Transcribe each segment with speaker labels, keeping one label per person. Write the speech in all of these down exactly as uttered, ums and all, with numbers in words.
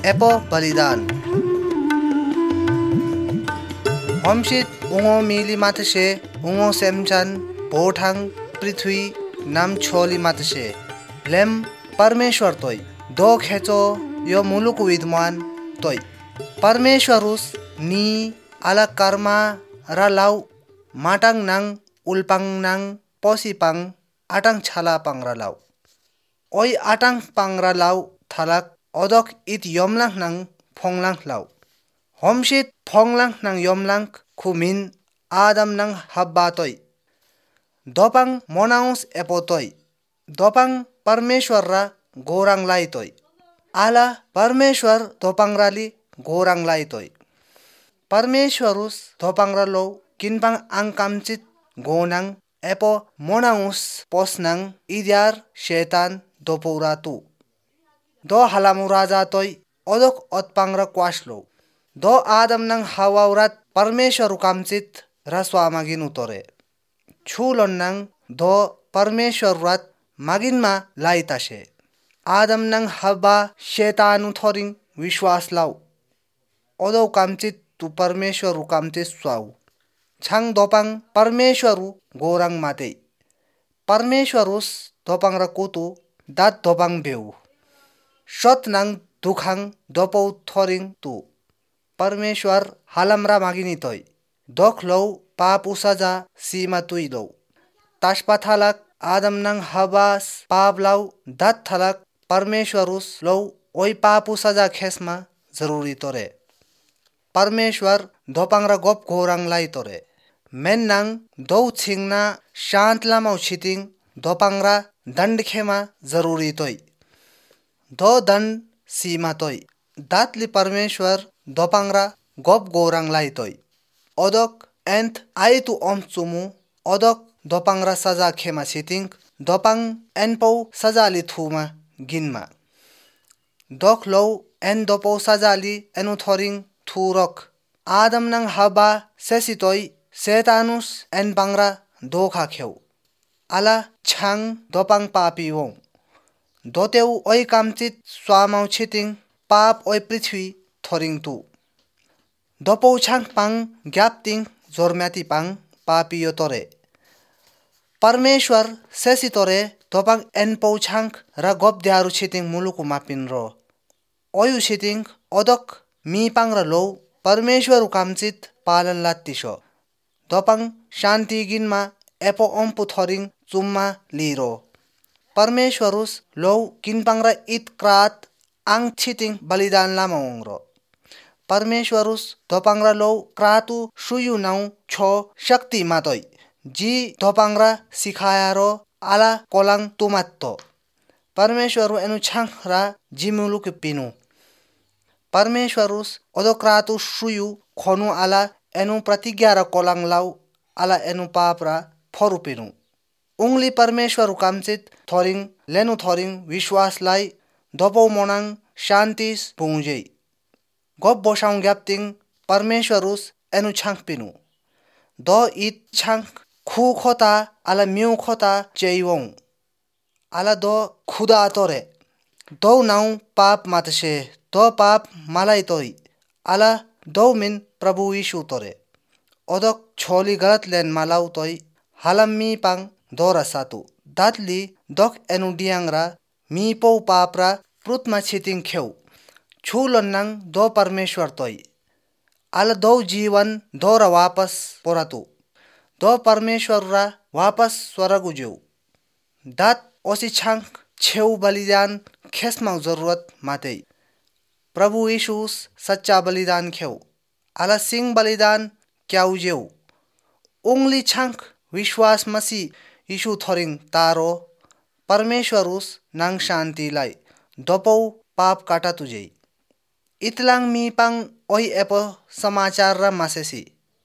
Speaker 1: epo balidan homshit ungo mili matse ungo semchan bothang prithwi nam choli matse lem परमेश्वर तोय दो खेचो यो मुलुक विद्वान तोय परमेश्वरुस नी आला कर्मा र लाउ माटाङ नाङ उल्पाङ नाङ पसिपाङ आटाङ छाला पाङ र लाउ ओइ आटाङ पाङ र लाउ थालाक अदक इत यमलाङ नाङ फोङलाङ लाउ हमसित फोङलाङ नाङ यमलाङ खुमिन आदम नाङ हब्बा तोय दोपाङ मोनाउस एपो तोय दोपाङ परमेश्वर र गोराङ लाई तोय आला परमेश्वर दोपाङ राली गोराङ लाई तोय परमेश्वरुस दोपाङ र लो किनपाङ आङकामचित गोनाङ एपो मोनाउस पोसनाङ इद्यार शैतान दोपौरा तु दो हलामु राजा तोय ओदक ओतपाङ र क्वासलो दो आदम नाङ हवाउरात परमेश्वर कामचित र स्वामागिन उतरे छुलन नाङ दो परमेश्वर रात मागिनमा लाई तासे आदम नाङ हब्बा शैतानु थोरिङ विश्वास लाउ ओदो कामचित तु परमेश्वर कामचित स्वाउ छाङ दोपाङ परमेश्वर गोराङ माते परमेश्वरुस दोपाङ र कोतु दात दोपाङ बेउ सत नाङ दुखाङ दोपौ थोरिङ तु परमेश्वर हालमरा मागिनी तोय दोख लौ पापु सजा सीमा तुइ लौ तासपा थालक आदम नाङ हबास पाप लाउ दात थालक परमेश्वरुस लौ ओइ पापु सजा खेसमा जरुरी तोरे परमेश्वर दोपाङ र गोप गोराङ लाई तोरे मेन नाङ दौ छिङना शान्त लामाउ छितिङ दोपाङ र दण्ड खेमा जरुरी तोय दो दण्ड सीमा तोय दातली परमेश्वर दोपाङ र गोप गोराङ लाई तोय ओदक एन्थ आइतु ओम चुमु ओदक दोपाङ र सजा खेमा छितिङ दोपाङ एनपौ सजाली थुमा गिनमा दोख लौ एन दोपौ सजाली एनु थोरिङ थुरक आदम नाङ हबा सेसी तोय शैतानुस एन बाङ्रा दोखा खेउ आला छाङ दोपाङ पापी वौ दोतेउ ओइ कामचित स्वामाउ छितिङ पाप ओइ पृथ्वी थोरिङ तु दोपौ छाङ पाङ ग्याप्तिङ जोरम्याति पाङ पापी यो तोरे परमेश्वर सेसी तोरे दोपाङ एन पौछाङ र गोप द्यारु छितिङ मुलुकु मापिन रो ओयु छितिङ ओदक मिपाङ र लौ परमेश्वर कामचित पालन लात्तिसो दोपाङ शान्ति गिनमा एपो ओम्पु थोरिङ चुम्मा लिरो परमेश्वरुस लौ किनपाङ र इत क्रात आङ छितिङ बलिदान लामा ओङ्रो परमेश्वरुस दोपाङ र लौ क्रातु सुयु नाउ छो शक्ति मातोय जी दोपाङ र सिखायारो आला कोलाङ तुमात्तो परमेश्वर एनु छाङ र जिमुलुक पिनु परमेश्वरुस ओदो क्रातु सुयु खोनु आला एनु प्रतिज्ञा र कोलाङ लाउ आला एनु पाप र फोरु पिनु उंगली परमेश्वर कामचित थोरिङ लेनु थोरिङ विश्वासलाई दोपौ मोनाङ शान्तिस पुंजै गोप बोसाउङ ग्याप्तिङ परमेश्वरुस एनु छाङ पिनु दो इत छाङ खु खोता आला म्यु खोता चेइवोङ आला दो खुदा तोरे दो नाउ पाप मातसे दो पाप मलाई तोय आला दो मिन प्रभु यीशु तोरे ओदक छोली गलत लेन मालाउ तोय हालम मी पाङ दोरा सातु दातली दोक एनु डियाङरा मी पौ पापरा प्रुतमा छितिङ खेउ छुलन नाङ दो परमेश्वर तोय आला दो जीवन दोरा वापस पोरातु दो परमेश्वर रा वापस स्वर्गु जेउ दात ओसी छाङ छेउ बलिदान खेसमा जरुरत माते प्रभु यीशुस सच्चा बलिदान खेउ आला सिंह बलिदान क्याउ जेउ उंगली छाङ विश्वास मसी यीशु थोरिङ तारो परमेश्वरुस नाङ शान्तिलाई दोपौ पाप काटा तुझे इतलाङ मिपाङ ओइ एपो समाचार र मासेसी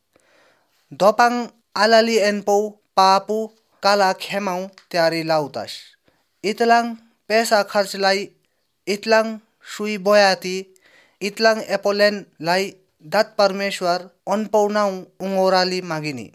Speaker 1: दोपाङ आलाली एनपौ पापु काला खेमाउ त्यारी लाउतास इतलाङ पैसा खर्चलाई इतलाङ सुई बोयाती इतलाङ एपोलेन लाई दात परमेश्वर अनपौनाउ उङोराली मागिनी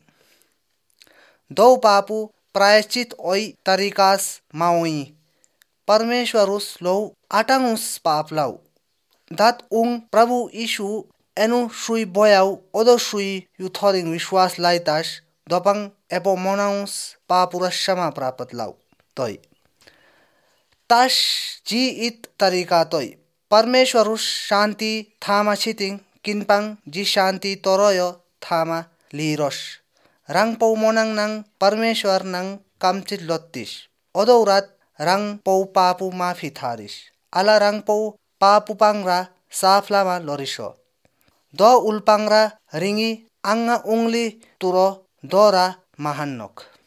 Speaker 1: दौ पापु प्रायश्चित ओइ तरिकास माउई परमेश्वरुस लौ आटाङुस पाप लाउ dat ung Prabu Isu enu sui boyau odo sui yuthoring विश्वास laitas dopang epo monaus pa purashama prapat lau toy tas ji it tarika toy परमेश्वरुस शान्ति थामा छितिङ किनपाङ जी शान्ति तोरोयो थामा लिरोस रङ पौ मोनाङ नङ परमेश्वर नङ कामचित लत्तिस ओदौरात रङ पौ पापु माफी थारिस आला रङ पौ पापु पाङरा साफलामा लरिसो दो उल्पाङरा रिङी आङ्गा उङ्ली तुरो दोरा महान्नोक